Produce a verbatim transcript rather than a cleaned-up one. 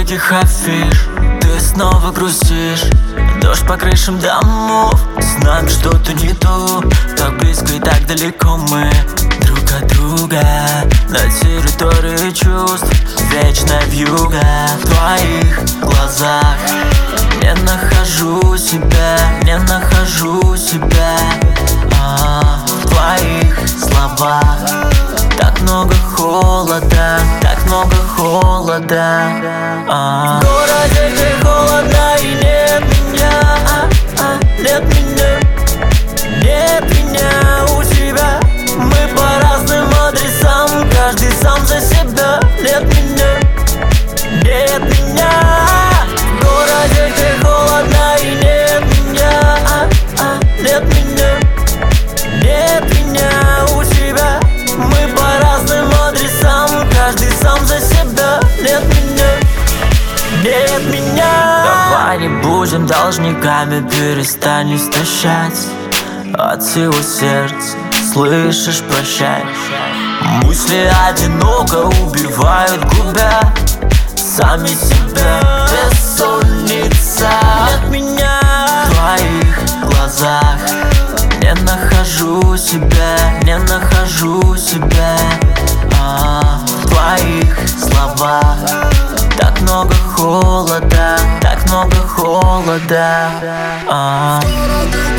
ярких афиш ты снова грустишь. Дождь по крышам домов, с нами что-то не то. Так близко и так далеко мы друг от друга. На территории чувств вечная вьюга. В твоих глазах не нахожу себя, не нахожу себя. а, В твоих словах так много холода, так много холода. а. В городе, где холодно и нет меня, а, а, нет меня, нет меня у тебя. Мы по разным адресам, каждый сам за себя. Нет меня, нет меня. В городе, где холодно и нет меня, а, а, нет меня, нет меня у тебя. Мы по разным адресам, каждый сам за себя. Нет меня, нет меня. Давай не будем должниками, перестань истощать от всего сердца, слышишь, прощай. Мысли одиноко убивают, губя сами себя. Бессонница. Нет меня. В твоих глазах не нахожу себя, не нахожу себя. а, В твоих словах так много холода, так много холода. а.